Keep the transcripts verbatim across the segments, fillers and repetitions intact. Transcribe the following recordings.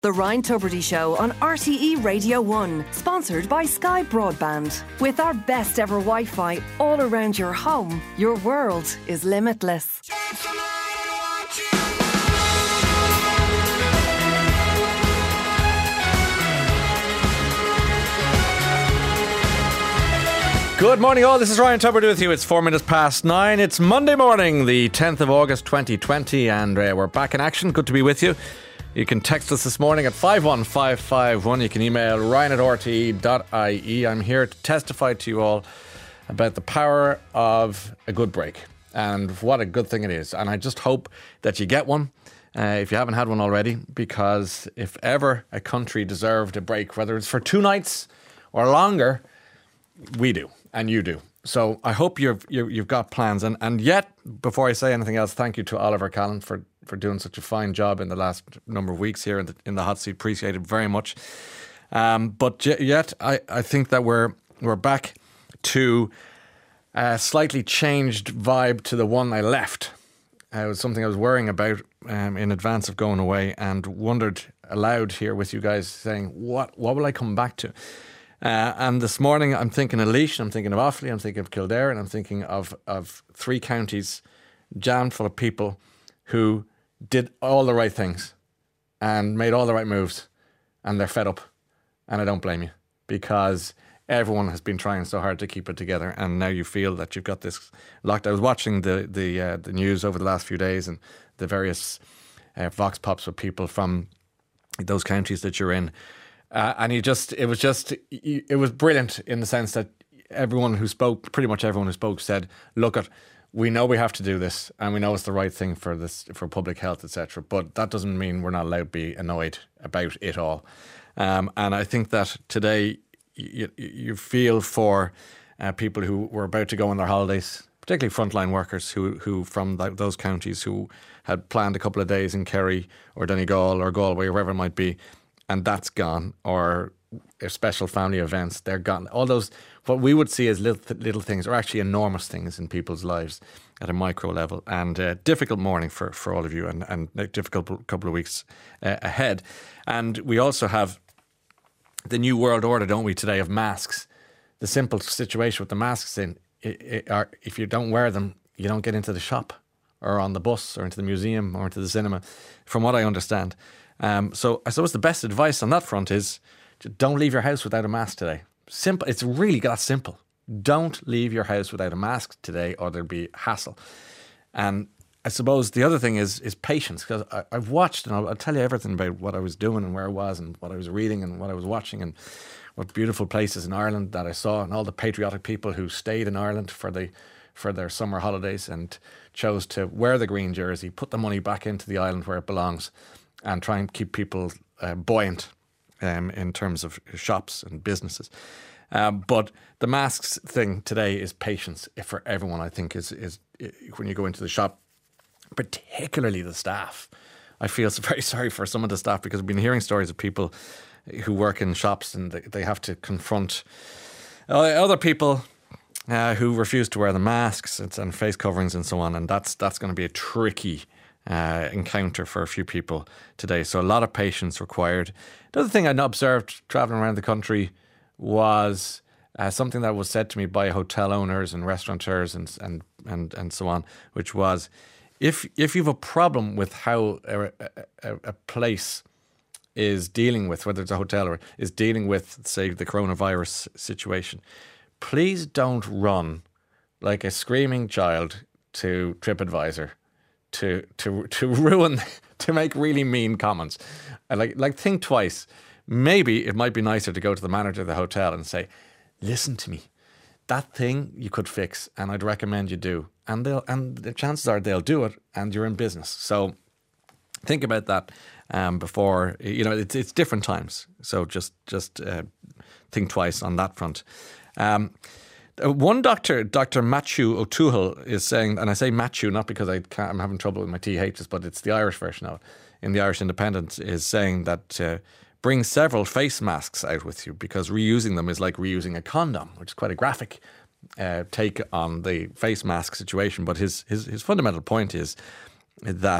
The Ryan Tubridy Show on R T E Radio one, sponsored by Sky Broadband. With our best ever Wi-Fi all around your home, your world is limitless. Good morning all, this is Ryan Tubridy with you. It's four minutes past nine. It's Monday morning, the tenth of August twenty twenty, and uh, we're back in action. Good to be with you. You can text us this morning at five one five five one. You can email ryan at r t e dot i e. I'm here to testify to you all about the power of a good break and what a good thing it is. And I just hope that you get one uh, if you haven't had one already, because if ever a country deserved a break, whether it's for two nights or longer, we do and you do. So I hope you've you've got plans. And, and yet, before I say anything else, thank you to Oliver Callan for for doing such a fine job in the last number of weeks here in the, in the hot seat. Appreciate it very much. Um, but yet, I, I think that we're we're back to a slightly changed vibe to the one I left. Uh, it was something I was worrying about um, in advance of going away, and wondered aloud here with you guys, saying, what what will I come back to? Uh, and this morning, I'm thinking of Laois, I'm thinking of Offaly, I'm thinking of Kildare, and I'm thinking of of three counties jammed full of people who did all the right things and made all the right moves, and they're fed up. And I don't blame you, because everyone has been trying so hard to keep it together, and now you feel that you've got this locked. I was watching the the uh, the news over the last few days, and the various uh, vox pops with people from those counties that you're in, uh, and you just it was just it was brilliant in the sense that everyone who spoke, pretty much everyone who spoke, said, "Look at." We know we have to do this, and we know it's the right thing for this, for public health, et cetera. But that doesn't mean we're not allowed to be annoyed about it all. Um, and I think that today you, you feel for uh, people who were about to go on their holidays, particularly frontline workers who, who from th- those counties who had planned a couple of days in Kerry or Donegal or Galway or wherever it might be, and that's gone. Or special family events, they're gone. All those, what we would see as little, little things, are actually enormous things in people's lives at a micro level. And uh, difficult morning for, for all of you, and, and a difficult couple of weeks uh, ahead. And we also have the new world order, don't we, today, of masks. The simple situation with the masks in, it, it are, if you don't wear them, you don't get into the shop or on the bus or into the museum or into the cinema, from what I understand. Um, so I suppose the best advice on that front is, don't leave your house without a mask today. Simple. It's really that simple. Don't leave your house without a mask today, or there'll be hassle. And I suppose the other thing is is patience, because I've watched, and I'll, I'll tell you everything about what I was doing and where I was and what I was reading and what I was watching and what beautiful places in Ireland that I saw, and all the patriotic people who stayed in Ireland for the for their summer holidays and chose to wear the green jersey, put the money back into the island where it belongs, and try and keep people uh, buoyant. Um, in terms of shops and businesses. Um, but the masks thing today is patience for everyone, I think, is, is when you go into the shop, particularly the staff. I feel so very sorry for some of the staff, because I've been hearing stories of people who work in shops and they, they have to confront other people uh, who refuse to wear the masks and face coverings and so on. And that's that's going to be a tricky Uh, encounter for a few people today. So a lot of patience required. The other thing I observed travelling around the country was uh, something that was said to me by hotel owners and restaurateurs and and and, and so on, which was, if if you have a problem with how a, a, a place is dealing with, whether it's a hotel or is dealing with, say, the coronavirus situation, please don't run like a screaming child to TripAdvisor to to to ruin, to make really mean comments. And like like think twice. Maybe it might be nicer to go to the manager of the hotel and say, listen to me, that thing you could fix, and I'd recommend you do. And they'll and the chances are they'll do it, and you're in business. So think about that um, before, you know, it's it's different times. So just just uh, think twice on that front. Um, One doctor, Doctor Matthew O'Toole, is saying, and I say Matthew not because I can't, I'm having trouble with my T H's, but it's the Irish version of it, in the Irish Independent, is saying that uh, bring several face masks out with you, because reusing them is like reusing a condom, which is quite a graphic uh, take on the face mask situation. But his, his his fundamental point is that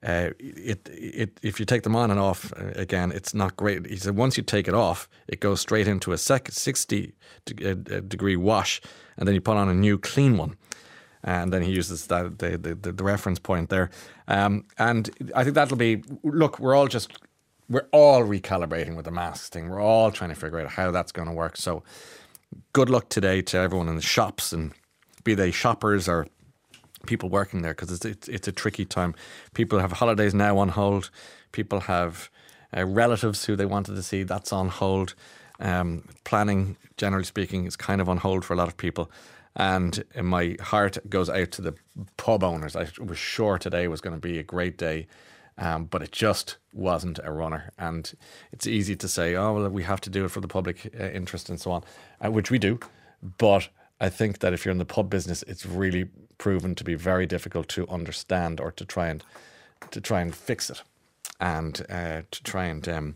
uh, it it if you take them on and off uh, again, it's not great. He said once you take it off, it goes straight into a sec- sixty de- uh, degree wash, and then you put on a new clean one. And then he uses that the the, the reference point there, um, and I think that'll be. Look, we're all just we're all recalibrating with the masks thing. We're all trying to figure out how that's going to work. So, good luck today to everyone in the shops, and be they shoppers or people working there, because it's, it's it's a tricky time. People have holidays now on hold. People have uh, relatives who they wanted to see. That's on hold. Um, planning, generally speaking, is kind of on hold for a lot of people. And my heart goes out to the pub owners. I was sure today was going to be a great day, um, but it just wasn't a runner. And it's easy to say, oh, well, we have to do it for the public uh, interest and so on, uh, which we do. But I think that if you're in the pub business, it's really proven to be very difficult to understand or to try and to try and fix it, and uh, to try and um,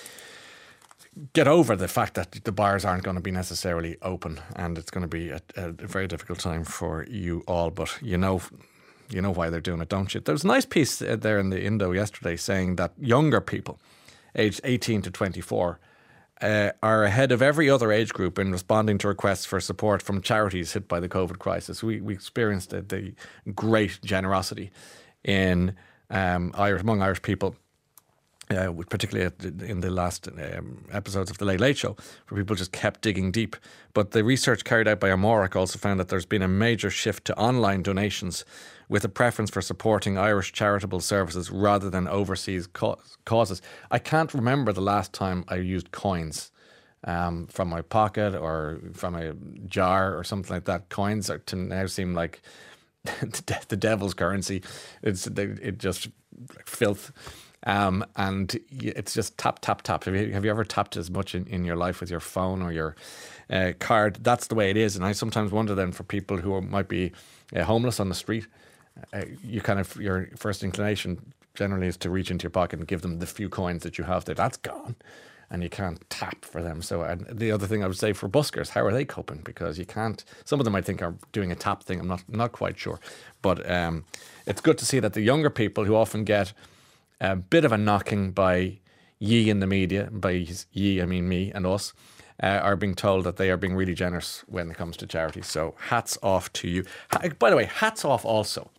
get over the fact that the bars aren't going to be necessarily open, and it's going to be a, a very difficult time for you all. But you know, you know why they're doing it, don't you? There was a nice piece there in the Indo yesterday saying that younger people, aged eighteen to twenty-four, uh, are ahead of every other age group in responding to requests for support from charities hit by the COVID crisis. We we experienced the, the great generosity in um, Irish among Irish people. Uh, particularly in the last um, episodes of The Late Late Show, where people just kept digging deep. But the research carried out by Amoric also found that there's been a major shift to online donations, with a preference for supporting Irish charitable services rather than overseas ca- causes. I can't remember the last time I used coins um, from my pocket or from a jar or something like that. Coins are to now seem like the devil's currency. It's it just like filth. Um, and it's just tap, tap, tap. Have you, have you ever tapped as much in, in your life with your phone or your uh, card? That's the way it is. And I sometimes wonder then for people who might be uh, homeless on the street, uh, you kind of, your first inclination generally is to reach into your pocket and give them the few coins that you have there. That's gone. And you can't tap for them. So, and the other thing I would say for buskers, how are they coping? Because you can't, some of them I think are doing a tap thing. I'm not, not quite sure. But um, it's good to see that the younger people who often get a bit of a knocking by ye in the media, by ye I mean me and us, uh, are being told that they are being really generous when it comes to charities. So hats off to you. By the way, hats off also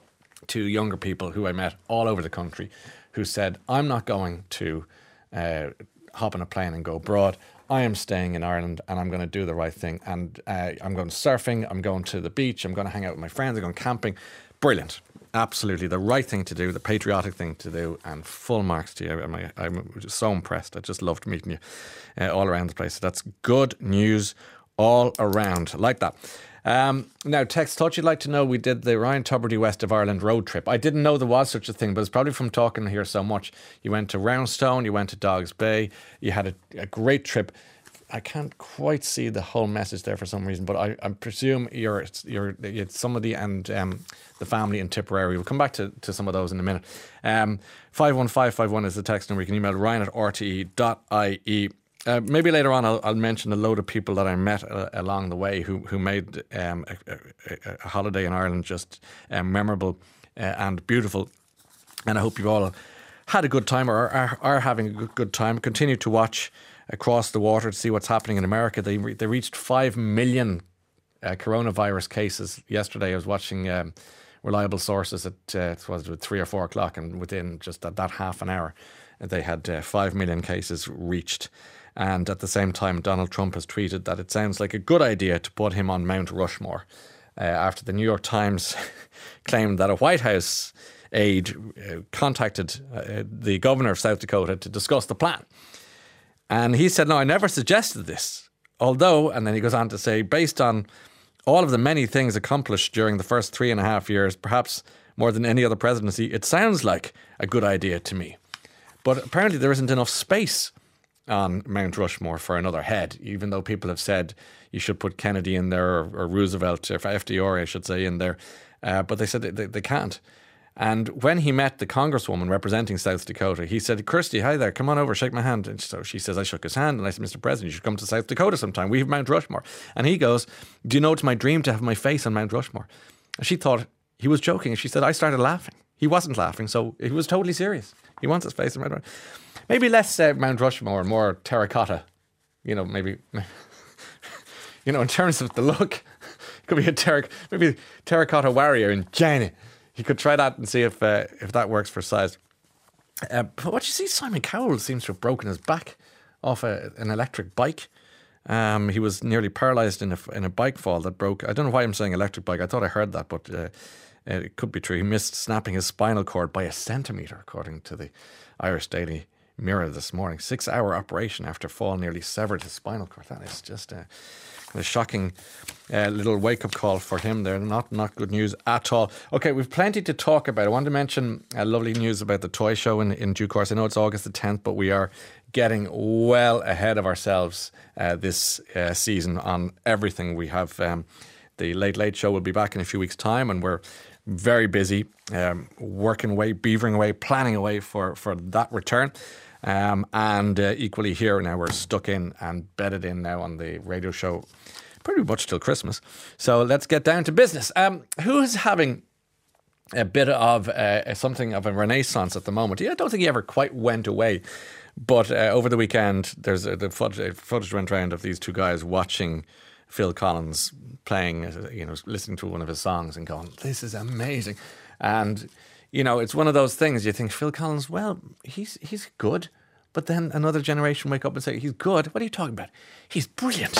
to younger people who I met all over the country who said, I'm not going to uh, hop on a plane and go abroad. I am staying in Ireland and I'm going to do the right thing. And uh, I'm going surfing, I'm going to the beach, I'm going to hang out with my friends, I'm going camping. Brilliant. Absolutely the right thing to do, the patriotic thing to do, and full marks to you. I'm, I'm just so impressed. I just loved meeting you uh, all around the place. So that's good news all around. Like that. Um, now, text, thought you'd like to know we did the Ryan Tubridy West of Ireland road trip. I didn't know there was such a thing, but it's probably from talking here so much. You went to Roundstone, you went to Dogs Bay, you had a, a great trip. I can't quite see the whole message there for some reason, but I, I presume you're you're it's somebody and um, the family in Tipperary. We'll come back to, to some of those in a minute. Um, five one five five one is the text number. You can email Ryan at r t e dot i e. Uh, maybe later on I'll, I'll mention a load of people that I met uh, along the way who who made um, a, a, a holiday in Ireland just um, memorable uh, and beautiful. And I hope you all had a good time or are, are having a good, good time. Continue to watch across the water to see what's happening in America. They re- they reached five million uh, coronavirus cases yesterday. I was watching um, reliable sources at uh, it was three or four o'clock, and within just that, that half an hour, they had uh, five million cases reached. And at the same time, Donald Trump has tweeted that it sounds like a good idea to put him on Mount Rushmore uh, after the New York Times claimed that a White House aide uh, contacted uh, the governor of South Dakota to discuss the plan. And he said, no, I never suggested this. Although, and then he goes on to say, based on all of the many things accomplished during the first three and a half years, perhaps more than any other presidency, it sounds like a good idea to me. But apparently there isn't enough space on Mount Rushmore for another head, even though people have said you should put Kennedy in there or, or Roosevelt, or F D R, I should say, in there. Uh, but they said they, they can't. And when he met the congresswoman representing South Dakota, he said, Kirsty, hi there, come on over, shake my hand. And so she says, I shook his hand and I said, Mister President, you should come to South Dakota sometime. We have Mount Rushmore. And he goes, do you know it's my dream to have my face on Mount Rushmore? And she thought he was joking. And she said, I started laughing. He wasn't laughing, so he was totally serious. He wants his face in red wine. Maybe less uh, Mount Rushmore, more terracotta. You know, maybe, you know, in terms of the look, it could be a terra, maybe terracotta warrior in China. He could try that and see if uh, if that works for size. Uh, but what you see, Simon Cowell seems to have broken his back off a, an electric bike. Um, he was nearly paralysed in a in a bike fall that broke. I don't know why I'm saying electric bike. I thought I heard that, but uh, it could be true. He missed snapping his spinal cord by a centimetre, according to the Irish Daily Mirror this morning. Six-hour operation after fall nearly severed his spinal cord. That is just a, a shocking uh, little wake-up call for him there. Not not good news at all. Okay, we've plenty to talk about. I want to mention uh, lovely news about the toy show in, in due course. I know it's August the tenth, but we are getting well ahead of ourselves uh, this uh, season on everything. We have um, the Late Late Show will be back in a few weeks' time, and we're very busy um, working away, beavering away, planning away for, for that return. Um, and uh, equally here now, we're stuck in and bedded in now on the radio show pretty much till Christmas. So let's get down to business. Um, who is having a bit of uh, something of a renaissance at the moment? I don't think he ever quite went away. But uh, over the weekend, there's a, the footage, footage went around of these two guys watching Phil Collins playing, you know, listening to one of his songs and going, this is amazing. And, you know, it's one of those things you think, Phil Collins, well, he's he's good. But then another generation wake up and say, he's good. What are you talking about? He's brilliant.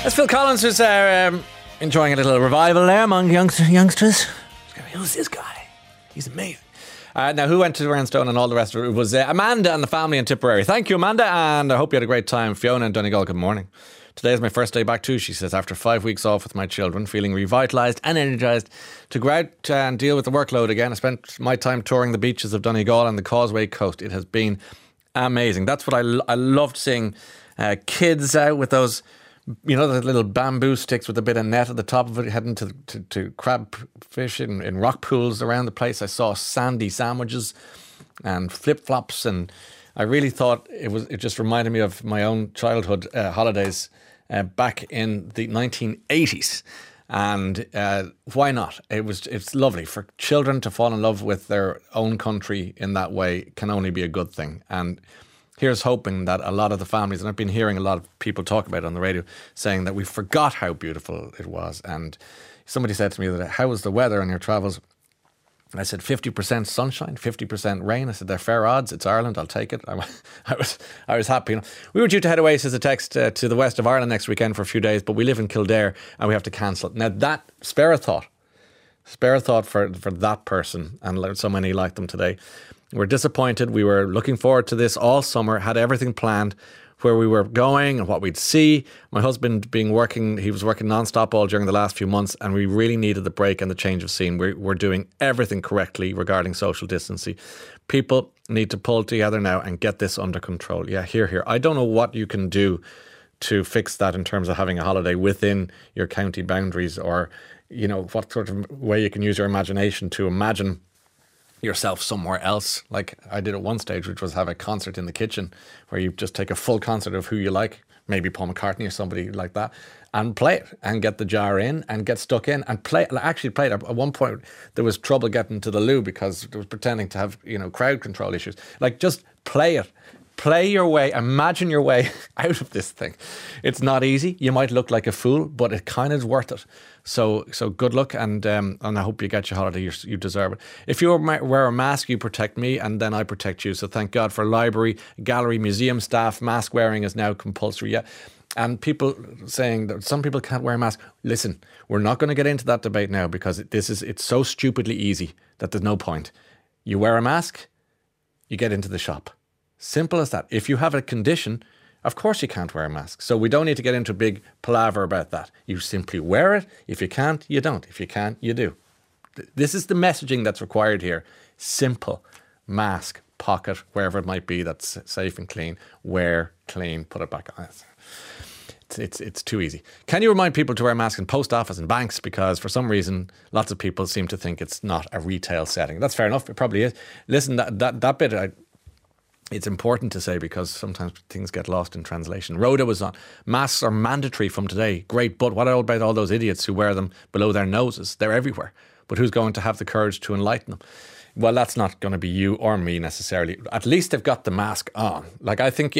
That's Phil Collins, who's uh, um, enjoying a little revival there among youngster, youngsters. Who's this guy? He's amazing. Uh, now, who went to Roundstone and all the rest of it? It was uh, Amanda and the family in Tipperary. Thank you, Amanda, and I hope you had a great time. Fiona and Donegal, good morning. Today is my first day back too, she says, after five weeks off with my children, feeling revitalised and energised to go out and deal with the workload again. I spent my time touring the beaches of Donegal and the Causeway Coast. It has been amazing. That's what I, I loved seeing uh, kids out with those, you know, the little bamboo sticks with a bit of net at the top of it, heading to, to, to crab fish in, in rock pools around the place. I saw sandy sandwiches and flip-flops, and I really thought it was. It just reminded me of my own childhood uh, holidays uh, back in the nineteen eighties. And uh, why not? It was. It's lovely for children to fall in love with their own country in that way. Can only be a good thing. And here's hoping that a lot of the families, and I've been hearing a lot of people talk about it on the radio, saying that we forgot how beautiful it was. And somebody said to me that, how was the weather on your travels? And I said, fifty percent sunshine, fifty percent rain. I said, they're fair odds. It's Ireland. I'll take it. I, I was I was happy. You know, we were due to head away, says a text, uh, to the west of Ireland next weekend for a few days, but we live in Kildare and we have to cancel. Now that, spare a thought. Spare a thought for, for that person, and so many like them today. We're disappointed. We were looking forward to this all summer, had everything planned, where we were going and what we'd see. My husband being working, he was working non-stop all during the last few months, and we really needed the break and the change of scene. We're, we're doing everything correctly regarding social distancing. People need to pull together now and get this under control. Yeah, here, here. I don't know what you can do to fix that in terms of having a holiday within your county boundaries, or, you know, what sort of way you can use your imagination to imagine yourself somewhere else, like I did at one stage, which was have a concert in the kitchen where you just take a full concert of who you like, maybe Paul McCartney or somebody like that, and play it and get the jar in and get stuck in and play. I actually played at one point. There was trouble getting to the loo because it was pretending to have, you know, crowd control issues. Like, just play it. Play your way, imagine your way out of this thing. It's not easy. You might look like a fool, but it kind of is worth it. So so good luck, and um, and I hope you get your holiday. You, you deserve it. If you wear a mask, you protect me, and then I protect you. So thank God for library, gallery, museum staff. Mask wearing is now compulsory. Yeah. And people saying that some people can't wear masks. Listen, we're not going to get into that debate now, because this is it's so stupidly easy that there's no point. You wear a mask, you get into the shop. Simple as that. If you have a condition, of course you can't wear a mask. So we don't need to get into a big palaver about that. You simply wear it. If you can't, you don't. If you can, you do. This is the messaging that's required here. Simple. Mask, pocket, wherever it might be that's safe and clean. Wear, clean, put it back on. It's, it's, it's too easy. Can you remind people to wear masks in post office and banks? Because for some reason, lots of people seem to think it's not a retail setting. That's fair enough. It probably is. Listen, that, that, that bit... I, It's important to say, because sometimes things get lost in translation. Rhoda was on. Masks are mandatory from today. Great, but what about all those idiots who wear them below their noses? They're everywhere. But who's going to have the courage to enlighten them? Well, that's not going to be you or me necessarily. At least they've got the mask on. Like, I think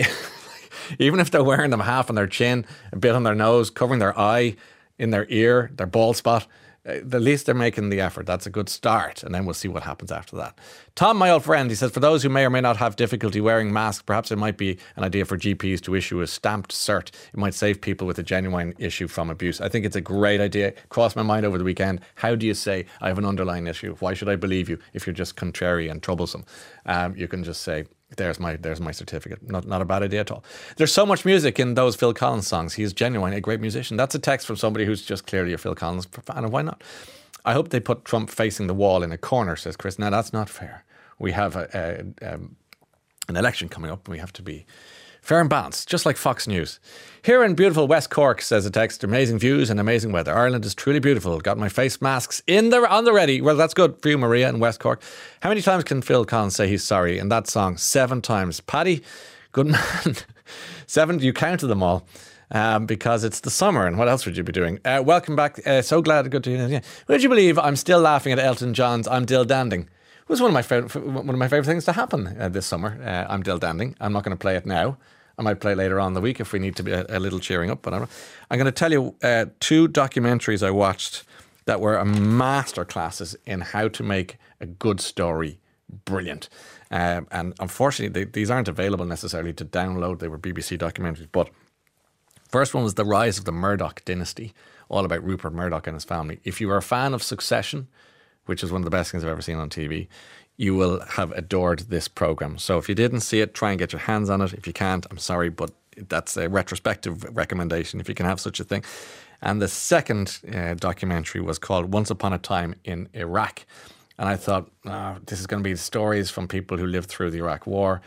even if they're wearing them half on their chin, a bit on their nose, covering their eye, in their ear, their bald spot, the least they're making the effort. That's a good start, and then we'll see what happens after that. Tom, my old friend, he says, for those who may or may not have difficulty wearing masks, perhaps it might be an idea for G Ps to issue a stamped cert. It might save people with a genuine issue from abuse. I think it's a great idea. Crossed my mind over the weekend. How do you say, I have an underlying issue? Why should I believe you if you're just contrary and troublesome? Um, you can just say, There's my there's my certificate. Not not a bad idea at all. There's so much music in those Phil Collins songs. He is genuinely a great musician. That's a text from somebody who's just clearly a Phil Collins fan, and why not? I hope they put Trump facing the wall in a corner, says Chris. Now, that's not fair. We have a, a, um, an election coming up, and we have to be fair and balanced, just like Fox News. Here in beautiful West Cork, says a text, amazing views and amazing weather. Ireland is truly beautiful. Got my face masks in the on the ready. Well, that's good for you, Maria, in West Cork. How many times can Phil Collins say he's sorry in that song? Seven times. Paddy, good man. Seven, you counted them all. Um, because it's the summer, and what else would you be doing? Uh, welcome back. Uh, so glad, good to hear you. Would you believe I'm still laughing at Elton John's "I'm Dill Danding"? It was one of my favorite, one of my favorite things to happen uh, this summer. Uh, I'm Dill Danding. I'm not going to play it now. I might play it later on in the week if we need to be a, a little cheering up. But I'm, I'm going to tell you uh, two documentaries I watched that were masterclasses in how to make a good story brilliant. Um, and unfortunately, they, these aren't available necessarily to download. They were B B C documentaries, but First one was The Rise of the Murdoch Dynasty, all about Rupert Murdoch and his family. If you are a fan of Succession, which is one of the best things I've ever seen on T V, you will have adored this program. So if you didn't see it, try and get your hands on it. If you can't, I'm sorry, but that's a retrospective recommendation if you can have such a thing. And the second uh, documentary was called Once Upon a Time in Iraq. And I thought, oh, this is going to be stories from people who lived through the Iraq War.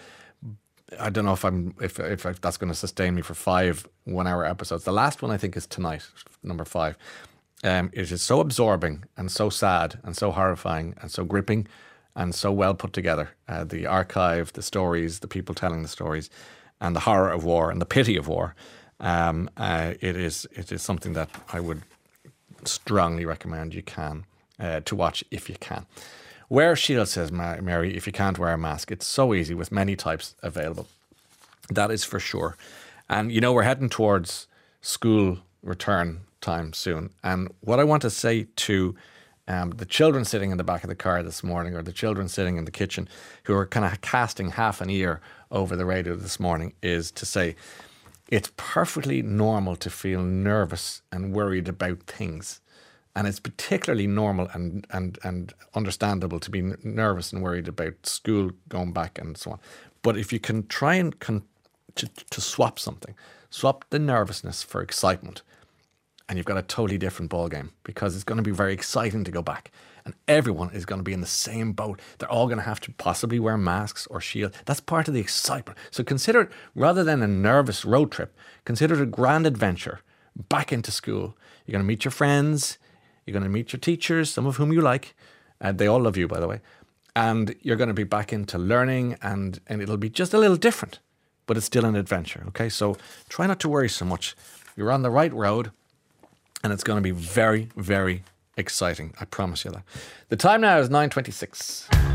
I don't know if I'm if, if if that's going to sustain me for five one-hour episodes. The last one I think is tonight, number five. Um, it is so absorbing and so sad and so horrifying and so gripping and so well put together. Uh, the archive, the stories, the people telling the stories, and the horror of war and the pity of war. Um, uh, it is it is something that I would strongly recommend you can uh, to watch if you can. Wear a shield, says Mary, if you can't wear a mask. It's so easy with many types available. That is for sure. And, you know, we're heading towards school return time soon. And what I want to say to um, the children sitting in the back of the car this morning, or the children sitting in the kitchen who are kind of casting half an ear over the radio this morning, is to say it's perfectly normal to feel nervous and worried about things. And it's particularly normal and, and, and understandable to be nervous and worried about school going back and so on. But if you can try and con- to, to swap something, swap the nervousness for excitement, and you've got a totally different ballgame, because it's going to be very exciting to go back. And everyone is going to be in the same boat. They're all going to have to possibly wear masks or shield. That's part of the excitement. So consider it, rather than a nervous road trip, consider it a grand adventure back into school. You're going to meet your friends. You're going to meet your teachers, some of whom you like. And they all love you, by the way. And you're going to be back into learning, and, and it'll be just a little different, but it's still an adventure, okay? So try not to worry so much. You're on the right road, and it's going to be very, very exciting. I promise you that. The time now is nine twenty-six.